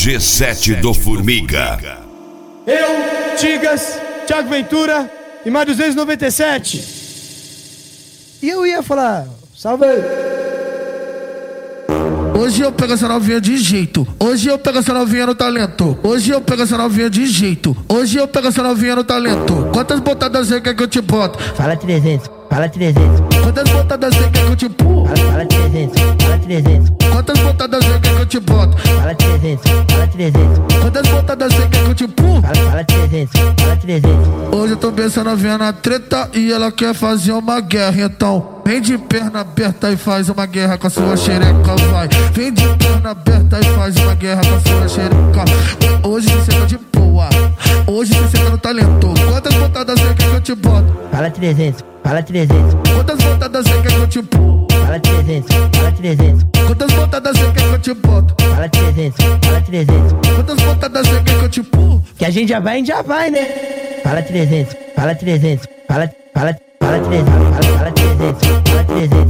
G7 do Formiga. Eu, Tigas, Thiago Ventura e mais 297. E eu ia falar, salve aí. Hoje eu pego essa novinha de jeito. Hoje eu pego essa novinha no talento. Hoje eu pego essa novinha de jeito. Hoje eu pego essa novinha no talento. Quantas botadas você quer que eu te boto? Fala 300, fala 300. Quantas botadas você quer que eu te empurro? Fala 300, fala 300. Quantas botadas você quer que eu te boto? Fala 300, fala 300. Quantas botadas você quer que eu te empurro? Fala 300, fala 300. Hoje eu tô vendo essa novinha na treta e ela quer fazer uma guerra. Então vem de perna aberta e faz uma guerra com a sua xereca, vai. Vem de perna aberta e faz uma guerra com a sua xereca. Hoje você tá de boa, hoje você tá no talento. Quantas botadas você quer que eu te boto? Fala 300, fala 300. Quantas botadas você quer que eu te empurro? Fala 300, fala 300. Quantas botadas você quer que eu te boto? Fala 300, fala 300. Quantas botadas você quer que eu te empurro? Que a gente já vai, né? Fala 300, fala 300. Fala 300, fala 300. Fala 300, fala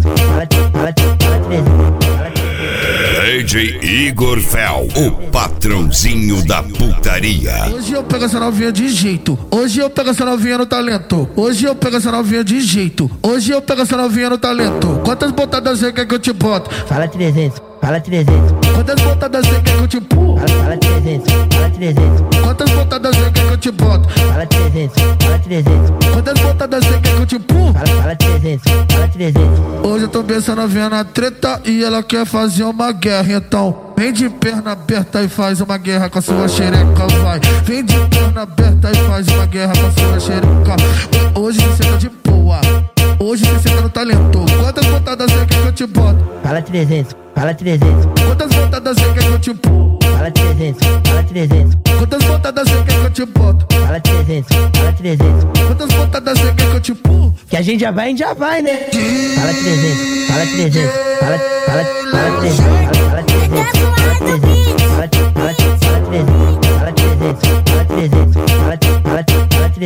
300. DJ Igor Fel, o patrãozinho da putaria. Hoje eu pego essa novinha de jeito. Hoje eu pego essa novinha no talento. Hoje eu pego essa novinha de jeito. Hoje eu pego essa novinha no talento. Quantas botadas você quer que eu te boto? Fala 300, fala 300. Quantas botadas você quer que eu te empurro? Fala 300, fala 300. Quantas botadas você quer que eu te boto? Fala 300, fala 300. Quantas botadas você quer que eu te empurro? Fala 300, fala 300. Hoje eu tô vendo essa novinha na treta e ela quer fazer uma guerra. Então vem de perna aberta e faz uma guerra com a sua xereca, vai. Vem de perna aberta e faz uma guerra com a sua xereca. Hoje você tá de boa, hoje você tá no talento. Quantas botadas você quer que eu te boto? Fala 300, fala 300. Quantas botadas você quer que eu te empurro? Fala 300, fala 300. Quantas botadas você quer que eu te boto? Fala 300, fala 300. Quantas botadas você quer que eu te empurro? Que a gente já vai, né? Fala 300, fala 300. Fala 300, fala 300. Fala 300, fala 300. Fala 300, fala 300.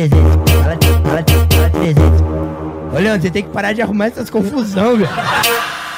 Fala 300. Ô Leandro, você tem que parar de arrumar essas confusão, velho.